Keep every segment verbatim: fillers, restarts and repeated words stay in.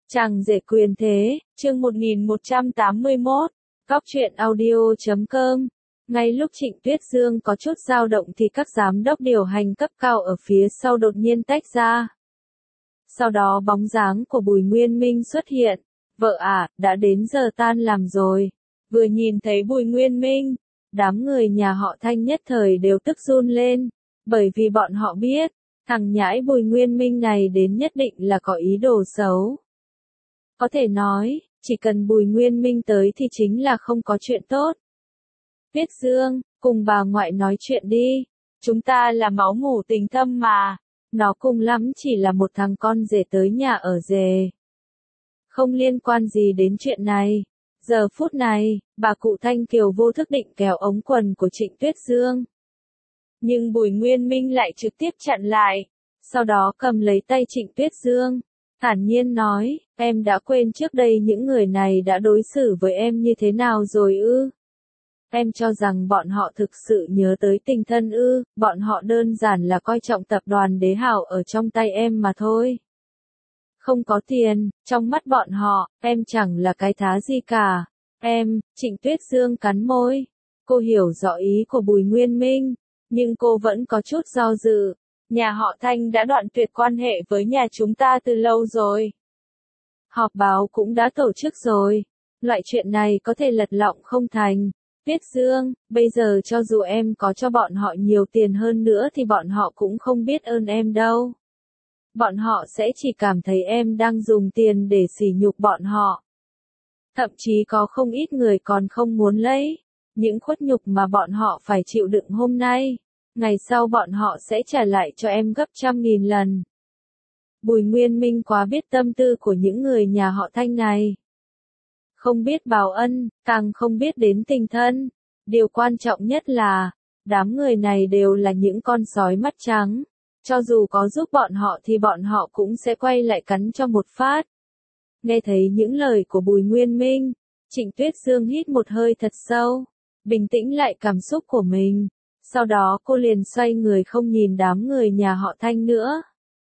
Chàng rể quyền thế, chương một nghìn một trăm tám mươi mốt, Góc truyện audio chấm com. Ngay lúc Trịnh Tuyết Dương có chút dao động thì các giám đốc điều hành cấp cao ở phía sau đột nhiên tách ra. Sau đó bóng dáng của Bùi Nguyên Minh xuất hiện. Vợ à, đã đến giờ tan làm rồi. Vừa nhìn thấy Bùi Nguyên Minh, đám người nhà họ Thanh nhất thời đều tức run lên. Bởi vì bọn họ biết, thằng nhãi Bùi Nguyên Minh này đến nhất định là có ý đồ xấu. Có thể nói, chỉ cần Bùi Nguyên Minh tới thì chính là không có chuyện tốt. Tuyết Dương, cùng bà ngoại nói chuyện đi. Chúng ta là máu mủ tình thâm mà. Nó cùng lắm chỉ là một thằng con rể tới nhà ở rể. Không liên quan gì đến chuyện này. Giờ phút này, bà cụ Thanh Kiều vô thức định kéo ống quần của Trịnh Tuyết Dương. Nhưng Bùi Nguyên Minh lại trực tiếp chặn lại. Sau đó cầm lấy tay Trịnh Tuyết Dương. Thản nhiên nói, em đã quên trước đây những người này đã đối xử với em như thế nào rồi ư? Em cho rằng bọn họ thực sự nhớ tới tình thân ư, bọn họ đơn giản là coi trọng tập đoàn Đế Hào ở trong tay em mà thôi. Không có tiền, trong mắt bọn họ, em chẳng là cái thá gì cả. Em, Trịnh Tuyết Dương cắn môi. Cô hiểu rõ ý của Bùi Nguyên Minh, nhưng cô vẫn có chút do dự. Nhà họ Thanh đã đoạn tuyệt quan hệ với nhà chúng ta từ lâu rồi. Họp báo cũng đã tổ chức rồi. Loại chuyện này có thể lật lọng không thành. Tuyết Dương, bây giờ cho dù em có cho bọn họ nhiều tiền hơn nữa thì bọn họ cũng không biết ơn em đâu. Bọn họ sẽ chỉ cảm thấy em đang dùng tiền để sỉ nhục bọn họ. Thậm chí có không ít người còn không muốn lấy. Những khuất nhục mà bọn họ phải chịu đựng hôm nay. Ngày sau bọn họ sẽ trả lại cho em gấp trăm nghìn lần. Bùi Nguyên Minh quá biết tâm tư của những người nhà họ Thanh này. Không biết báo ân, càng không biết đến tình thân. Điều quan trọng nhất là, đám người này đều là những con sói mắt trắng. Cho dù có giúp bọn họ thì bọn họ cũng sẽ quay lại cắn cho một phát. Nghe thấy những lời của Bùi Nguyên Minh, Trịnh Tuyết Dương hít một hơi thật sâu, bình tĩnh lại cảm xúc của mình. Sau đó cô liền xoay người không nhìn đám người nhà họ Thanh nữa.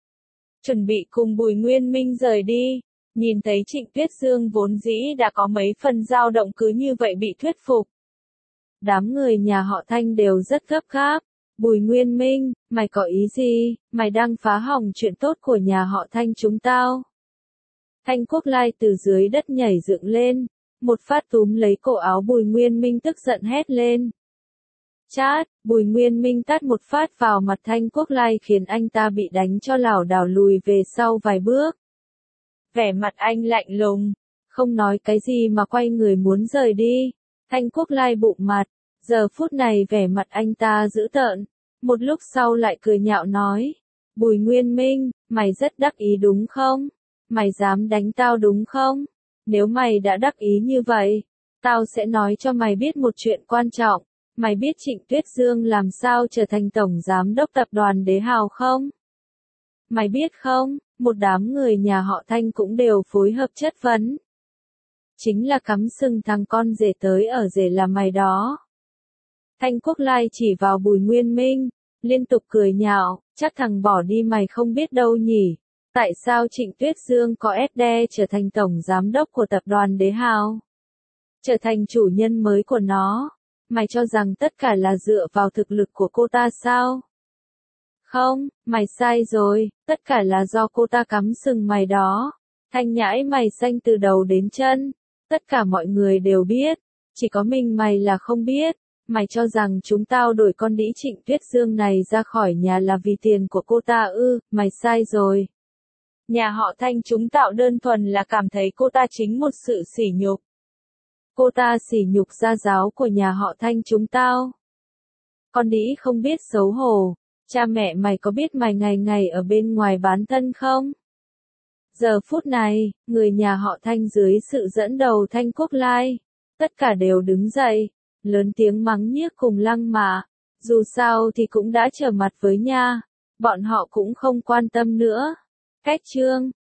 Chuẩn bị cùng Bùi Nguyên Minh rời đi, nhìn thấy Trịnh Tuyết Dương vốn dĩ đã có mấy phần dao động cứ như vậy bị thuyết phục. Đám người nhà họ Thanh đều rất gấp gáp. Bùi Nguyên Minh, mày có ý gì, mày đang phá hỏng chuyện tốt của nhà họ Thanh chúng tao. Thanh Quốc Lai từ dưới đất nhảy dựng lên, một phát túm lấy cổ áo Bùi Nguyên Minh tức giận hét lên. Chát, Bùi Nguyên Minh tát một phát vào mặt Thanh Quốc Lai khiến anh ta bị đánh cho lảo đảo lùi về sau vài bước. Vẻ mặt anh lạnh lùng, không nói cái gì mà quay người muốn rời đi. Thanh Quốc Lai bụng mặt, giờ phút này vẻ mặt anh ta dữ tợn, một lúc sau lại cười nhạo nói. Bùi Nguyên Minh, mày rất đắc ý đúng không? Mày dám đánh tao đúng không? Nếu mày đã đắc ý như vậy, tao sẽ nói cho mày biết một chuyện quan trọng. Mày biết Trịnh Tuyết Dương làm sao trở thành tổng giám đốc tập đoàn Đế Hào không? Mày biết không, một đám người nhà họ Thanh cũng đều phối hợp chất vấn. Chính là cắm sừng thằng con rể tới ở rể là mày đó. Thanh Quốc Lai chỉ vào Bùi Nguyên Minh, liên tục cười nhạo, chắc thằng bỏ đi mày không biết đâu nhỉ. Tại sao Trịnh Tuyết Dương có ét đê trở thành tổng giám đốc của tập đoàn Đế Hào? Trở thành chủ nhân mới của nó. Mày cho rằng tất cả là dựa vào thực lực của cô ta sao? Không, mày sai rồi, tất cả là do cô ta cắm sừng mày đó. Thanh nhãi mày xanh từ đầu đến chân. Tất cả mọi người đều biết, chỉ có mình mày là không biết. Mày cho rằng chúng tao đuổi con đĩ Trịnh Tuyết Dương này ra khỏi nhà là vì tiền của cô ta ư, mày sai rồi. Nhà họ Thanh chúng tạo đơn thuần là cảm thấy cô ta chính một sự sỉ nhục. Cô ta sỉ nhục gia giáo của nhà họ Thanh chúng tao. Con đĩ không biết xấu hổ, cha mẹ mày có biết mày ngày ngày ở bên ngoài bán thân không? Giờ phút này, người nhà họ Thanh dưới sự dẫn đầu Thanh Quốc Lai, tất cả đều đứng dậy, lớn tiếng mắng nhiếc cùng lăng mạ. Dù sao thì cũng đã trở mặt với nha, bọn họ cũng không quan tâm nữa. Cách chương